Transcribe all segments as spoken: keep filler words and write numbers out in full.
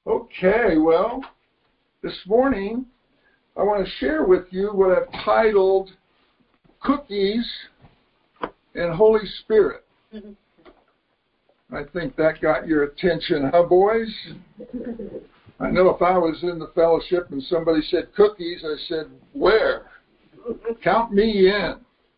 Okay, well, this morning I want to share with you what I've titled Cookies and Holy Spirit. I think that got your attention, huh, boys? I know if I was in the fellowship and somebody said cookies, I said, where? Count me in.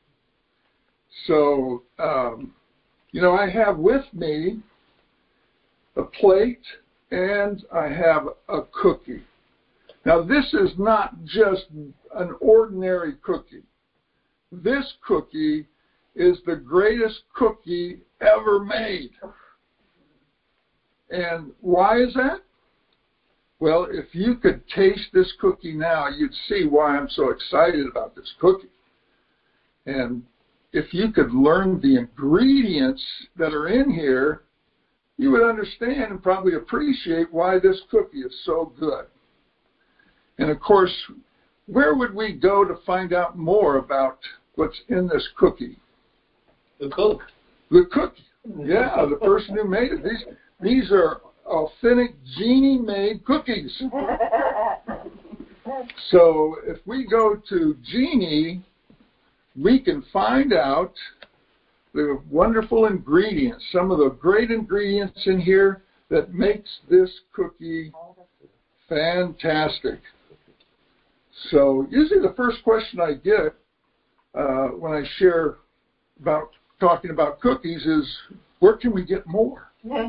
So, um, you know, I have with me a plate and I have a cookie. Now, this is not just an ordinary cookie. This cookie is the greatest cookie ever made. And why is that? Well, if you could taste this cookie now, you'd see why I'm so excited about this cookie. And if you could learn the ingredients that are in here, you would understand and probably appreciate why this cookie is so good. And of course, where would we go to find out more about what's in this cookie? The cook. The cookie. Yeah, the person who made it. These, these are authentic Genie-made cookies. So if we go to Genie, we can find out the wonderful ingredients, some of the great ingredients in here that makes this cookie fantastic. So usually the first question I get uh, when I share about talking about cookies is, where can we get more?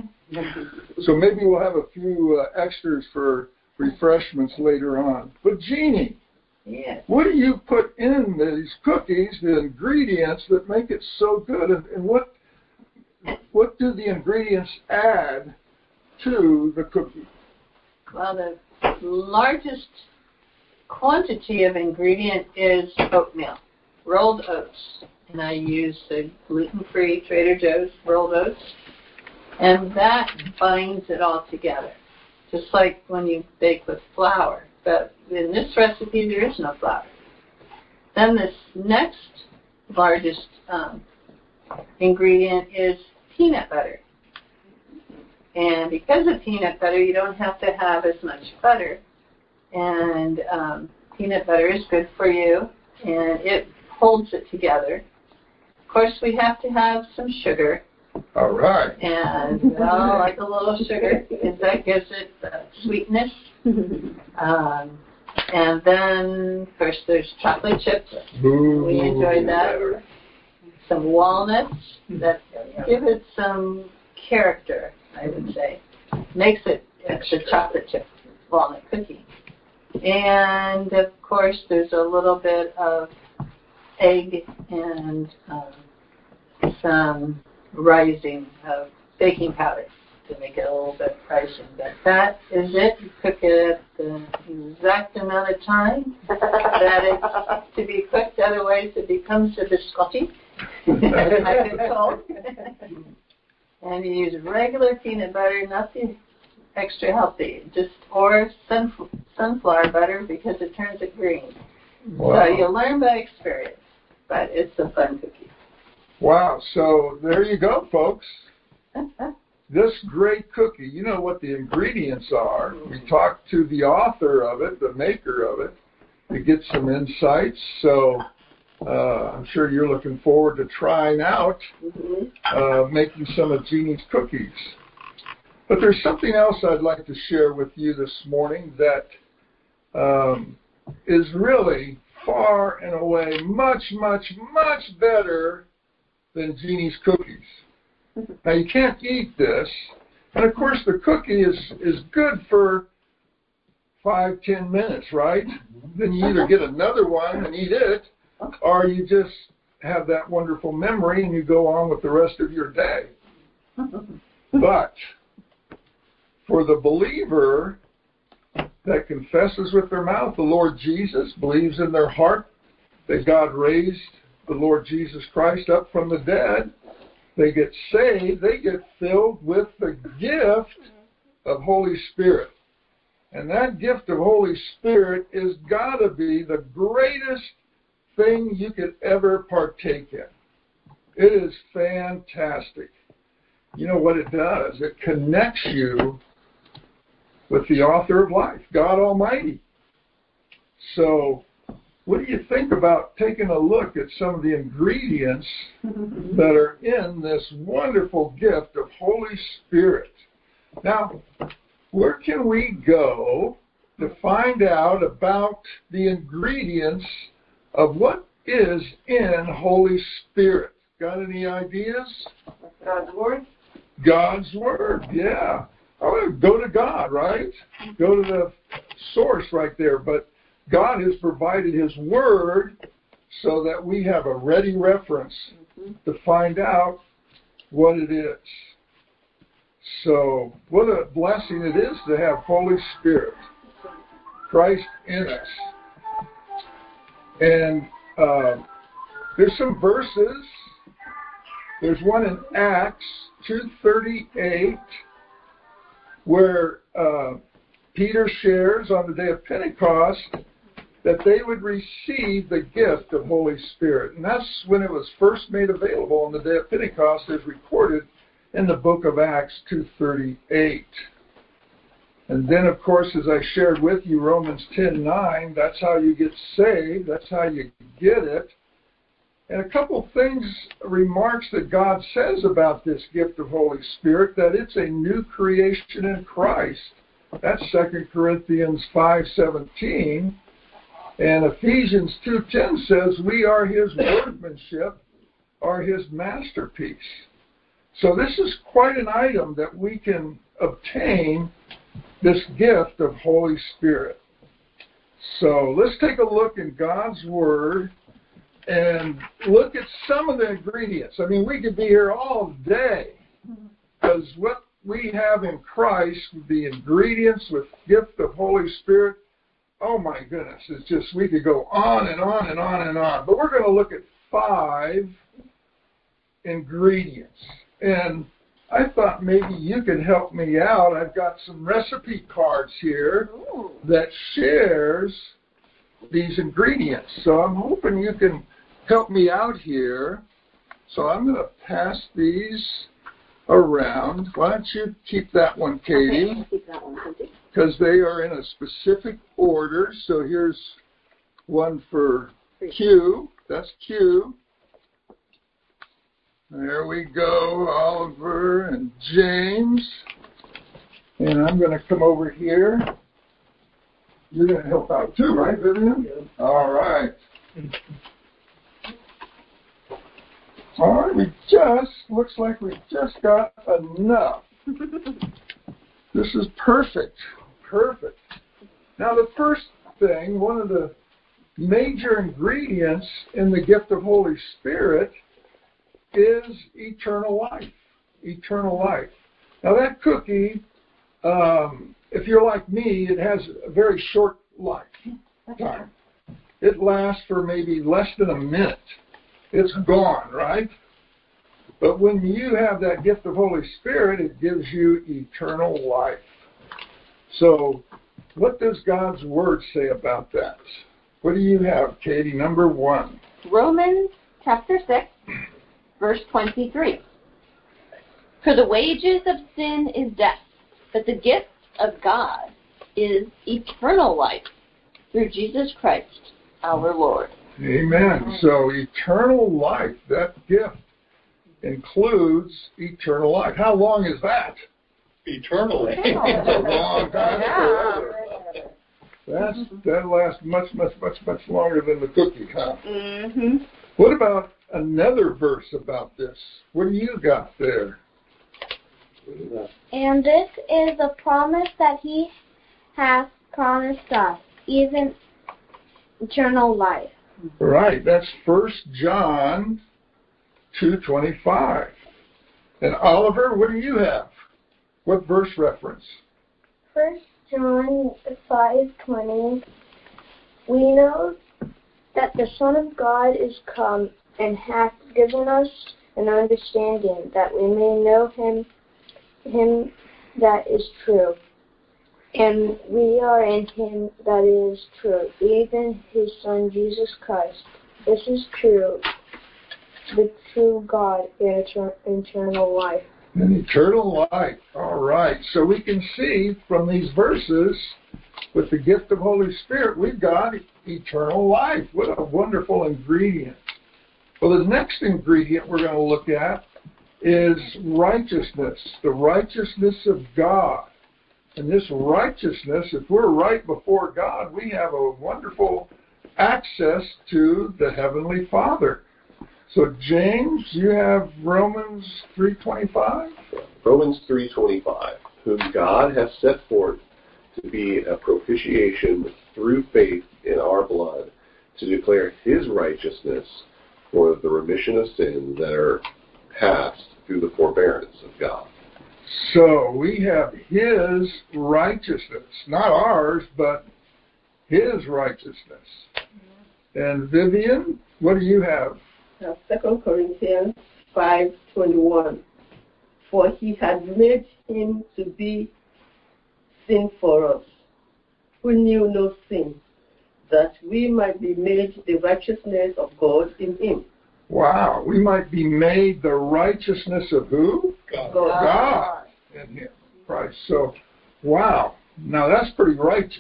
So maybe we'll have a few uh, extras for refreshments later on. But Jeannie, yes. What do you put in these cookies, the ingredients that make it so good, and, and what what do the ingredients add to the cookie? Well, the largest quantity of ingredient is oatmeal, rolled oats. And I use the gluten-free Trader Joe's rolled oats. And that binds it all together, just like when you bake with flour. But in this recipe, there is no flour. Then this next largest um, ingredient is peanut butter. And because of peanut butter, you don't have to have as much butter. And um, peanut butter is good for you, and it holds it together. Of course, we have to have some sugar. All right. And I like a little sugar because that gives it uh, sweetness. Um, and then, of course, there's chocolate chips. Ooh, we enjoy that. Some walnuts that give it some character, I would say. Makes it extra chocolate chip walnut cookie. And, of course, there's a little bit of egg and um, some rising of baking powder to make it a little bit rising. But that is it. You cook it at the exact amount of time that it's to be cooked. Otherwise, it becomes a biscotti, as I've been told. And you use regular peanut butter, nothing extra healthy, just or sunf- sunflower butter because it turns it green. Wow. So you learn by experience, but it's a fun cookie. Wow, so there you go, folks. This great cookie, you know what the ingredients are. We talked to the author of it, the maker of it, to get some insights. So uh, I'm sure you're looking forward to trying out uh, making some of Jeannie's cookies. But there's something else I'd like to share with you this morning that um, is really far and away much, much, much better than Jeannie's cookies. Now, you can't eat this. And, of course, the cookie is, is good for five, ten minutes, right? Then you either get another one and eat it, or you just have that wonderful memory and you go on with the rest of your day. But for the believer that confesses with their mouth the Lord Jesus, believes in their heart that God raised the Lord Jesus Christ up from the dead, they get saved, they get filled with the gift of Holy Spirit. And that gift of Holy Spirit is got to be the greatest thing you could ever partake in. It is fantastic. You know what it does? It connects you with the author of life, God Almighty. So, what do you think about taking a look at some of the ingredients that are in this wonderful gift of Holy Spirit? Now, where can we go to find out about the ingredients of what is in Holy Spirit? Got any ideas? God's Word? God's Word, yeah. Oh, go to God, right? Go to the source right there. But God has provided His Word so that we have a ready reference mm-hmm. to find out what it is. So, what a blessing it is to have Holy Spirit, Christ in us. And uh, there's some verses. There's one in Acts two thirty-eight where uh, Peter shares on the day of Pentecost that they would receive the gift of Holy Spirit. And that's when it was first made available on the day of Pentecost, as recorded in the book of Acts two thirty-eight. And then, of course, as I shared with you, Romans ten nine, that's how you get saved. That's how you get it. And a couple things, remarks that God says about this gift of Holy Spirit, that it's a new creation in Christ. That's Second Corinthians five seventeen. And Ephesians two ten says we are His workmanship, are His masterpiece. So this is quite an item that we can obtain, this gift of Holy Spirit. So let's take a look in God's Word and look at some of the ingredients. I mean, we could be here all day, because what we have in Christ, the ingredients with gift of Holy Spirit, oh my goodness, it's just, we could go on and on and on and on. But we're going to look at five ingredients. And I thought maybe you could help me out. I've got some recipe cards here Ooh. that shares these ingredients. So I'm hoping you can help me out here. So I'm going to pass these around. Why don't you keep that one, Katie? Okay, keep that one, Katie. Because they are in a specific order. So here's one for Q. That's Q. There we go, Oliver and James. And I'm going to come over here. You're going to help out too, right, Vivian? Yeah. All right. All right, we just, looks like we just got enough. This is perfect. Perfect. Now, the first thing, one of the major ingredients in the gift of Holy Spirit is eternal life. Eternal life. Now, that cookie, um, if you're like me, it has a very short life time. It lasts for maybe less than a minute. It's gone, right? But when you have that gift of Holy Spirit, it gives you eternal life. So, what does God's Word say about that? What do you have, Katie? Number one. Romans chapter six, verse twenty-three. For the wages of sin is death, but the gift of God is eternal life through Jesus Christ, our Lord. Amen. So eternal life, that gift includes eternal life. How long is that? Eternally. It's a long time. Forever. That's, that lasts much, much, much, much longer than the cookie, huh? Mm-hmm. What about another verse about this? What do you got there? And this is a promise that He hath promised us, even eternal life. Right, that's First John two twenty-five. And Oliver, what do you have? What verse reference? First John five twenty. We know that the Son of God is come and hath given us an understanding, that we may know him him that is true. And we are in him that is true, even his Son Jesus Christ. This is true, the true God and eternal life. And eternal life. All right. So we can see from these verses, with the gift of Holy Spirit, we've got eternal life. What a wonderful ingredient. Well, the next ingredient we're going to look at is righteousness, the righteousness of God. And this righteousness, if we're right before God, we have a wonderful access to the Heavenly Father. So, James, you have Romans three twenty-five? Romans three twenty-five, whom God hath set forth to be a propitiation through faith in our blood, to declare his righteousness for the remission of sins that are past through the forbearance of God. So we have his righteousness, not ours, but his righteousness. And Vivian, what do you have? Now, Second Corinthians five twenty-one. For he had made him to be sin for us, who knew no sin, that we might be made the righteousness of God in him. Wow, we might be made the righteousness of who? God. God in him, Christ. So, wow, now that's pretty righteous.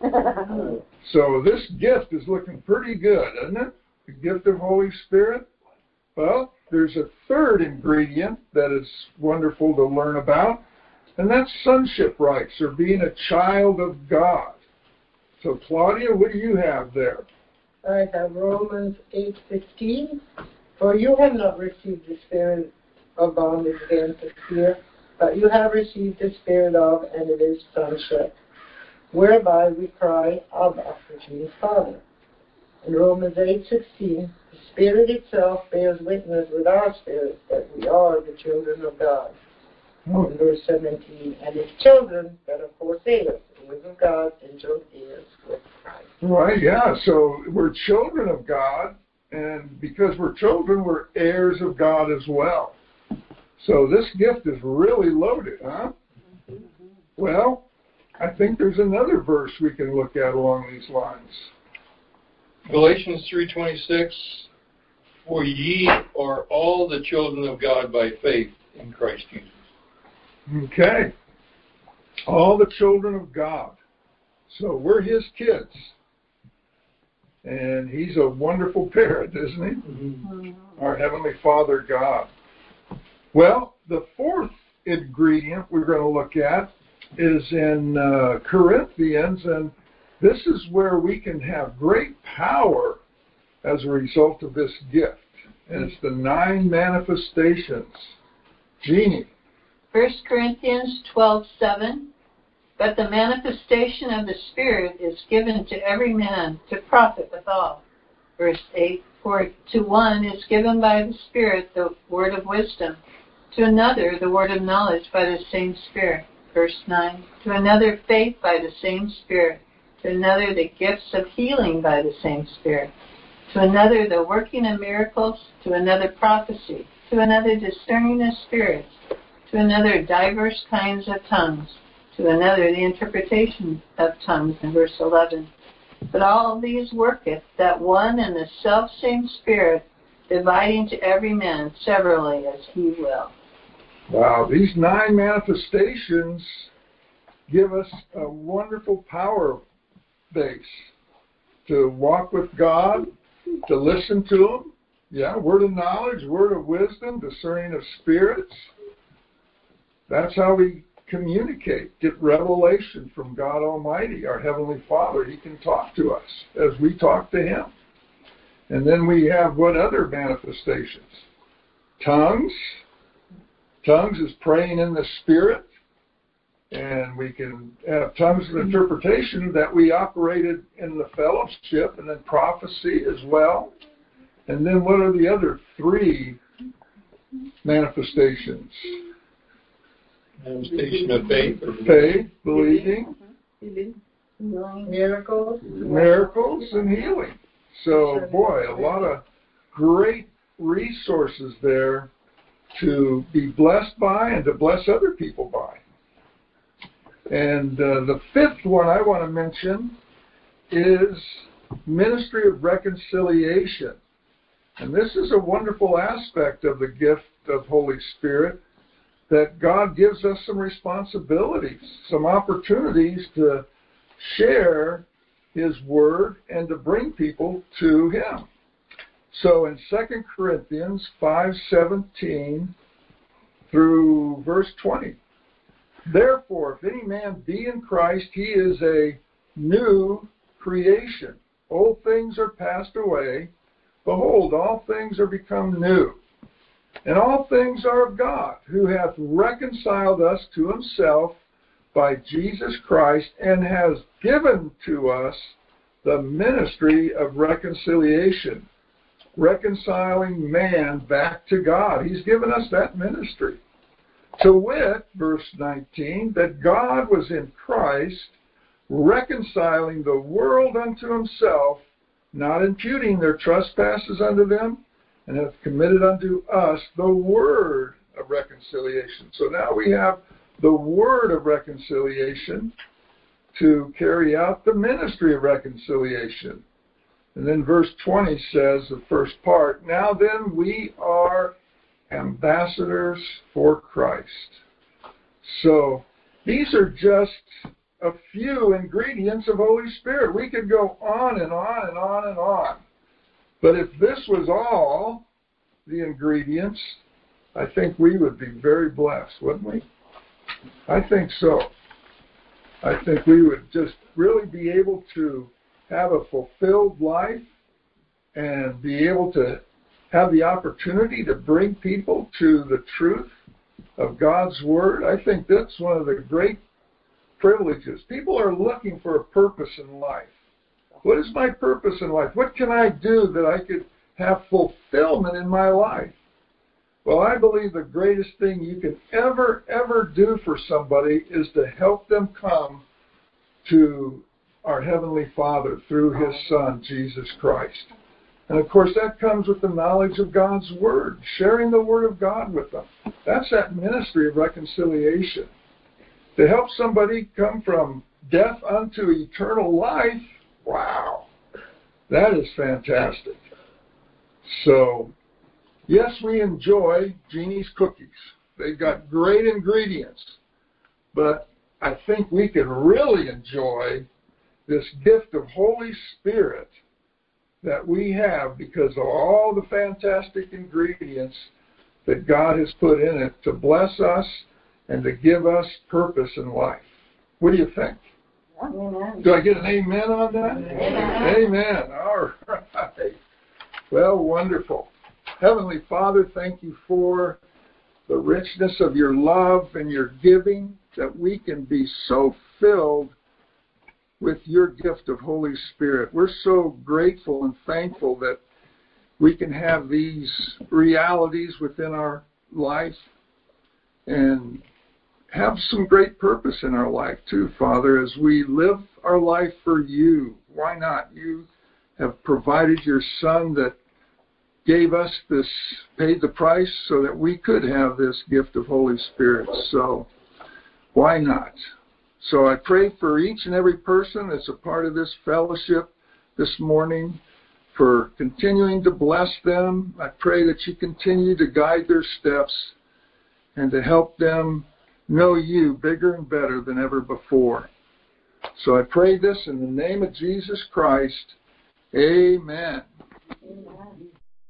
So this gift is looking pretty good, isn't it? The gift of Holy Spirit. Well, there's a third ingredient that is wonderful to learn about, and that's sonship rights, or being a child of God. So, Claudia, what do you have there? I have Romans eight fifteen. For you have not received the spirit of bondage again to fear, but you have received the spirit of, and it is sonship, whereby we cry, Abba, which means Father. In Romans eight sixteen, the Spirit itself bears witness with our spirit that we are the children of God. Oh. In verse seventeen, and if children, then of course heirs, heirs of God, and joint heirs with Christ. Right, yeah. So we're children of God, and because we're children, we're heirs of God as well. So this gift is really loaded, huh? Well, I think there's another verse we can look at along these lines. Galatians three twenty-six, for ye are all the children of God by faith in Christ Jesus. Okay. All the children of God. So we're his kids. And he's a wonderful parent, isn't he? Mm-hmm. Our Heavenly Father God. Well, the fourth ingredient we're going to look at is in uh, Corinthians, and this is where we can have great power as a result of this gift. And it's the nine manifestations. Jeannie. First Corinthians twelve seven. But the manifestation of the Spirit is given to every man to profit withal. Verse eight. For to one is given by the Spirit the word of wisdom, to another the word of knowledge by the same Spirit. Verse nine. To another faith by the same Spirit, to another the gifts of healing by the same Spirit, to another the working of miracles, to another prophecy, to another discerning of spirits, to another diverse kinds of tongues, to another the interpretation of tongues, in verse eleven. But all these worketh that one and the selfsame Spirit, dividing to every man severally as he will. Wow, these nine manifestations give us a wonderful power base to walk with God, to listen to him. Yeah, word of knowledge, word of wisdom, discerning of spirits. That's how we communicate, get revelation from God Almighty, our Heavenly Father. He can talk to us as we talk to him. And then we have what other manifestations? Tongues. Tongues is praying in the Spirit. And we can have tongues of interpretation that we operated in the fellowship, and then prophecy as well. And then what are the other three manifestations? Manifestation of faith. Faith, believing. Miracles. Miracles and healing. So, boy, a lot of great resources there to be blessed by and to bless other people by. And uh, the fifth one I want to mention is ministry of reconciliation. And this is a wonderful aspect of the gift of Holy Spirit. that God gives us some responsibilities, some opportunities to share His Word and to bring people to Him. So in Second Corinthians five seventeen through verse twenty, therefore, if any man be in Christ, he is a new creation. Old things are passed away. Behold, all things are become new. And all things are of God, who hath reconciled us to Himself by Jesus Christ, and has given to us the ministry of reconciliation, reconciling man back to God. He's given us that ministry. To wit, verse nineteen, that God was in Christ, reconciling the world unto Himself, not imputing their trespasses unto them, and hath committed unto us the word of reconciliation. So now we have the word of reconciliation to carry out the ministry of reconciliation. And then verse twenty says, the first part, now then we are ambassadors for Christ. So these are just a few ingredients of Holy Spirit. We could go on and on and on and on. But if this was all the ingredients, I think we would be very blessed, wouldn't we? I think so. I think we would just really be able to have a fulfilled life and be able to have the opportunity to bring people to the truth of God's Word. I think that's one of the great privileges. People are looking for a purpose in life. What is my purpose in life? What can I do that I could have fulfillment in my life? Well, I believe the greatest thing you can ever, ever do for somebody is to help them come to our Heavenly Father through His Son, Jesus Christ. And of course, that comes with the knowledge of God's Word, sharing the Word of God with them. That's that ministry of reconciliation. To help somebody come from death unto eternal life, wow, that is fantastic. So, yes, we enjoy Jeannie's cookies. They've got great ingredients. But I think we can really enjoy this gift of Holy Spirit that we have because of all the fantastic ingredients that God has put in it to bless us and to give us purpose in life. What do you think? Amen. Do I get an amen on that? Amen. Amen. All right. Well, wonderful. Heavenly Father, thank you for the richness of your love and your giving, that we can be so filled with your gift of Holy Spirit. We're so grateful and thankful that we can have these realities within our life and have some great purpose in our life too, Father, as we live our life for you. Why not? You have provided your Son that gave us this, paid the price so that we could have this gift of Holy Spirit. So why not? So I pray for each and every person that's a part of this fellowship this morning, for continuing to bless them. I pray that you continue to guide their steps and to help them know you bigger and better than ever before. So I pray this in the name of Jesus Christ. Amen. Amen.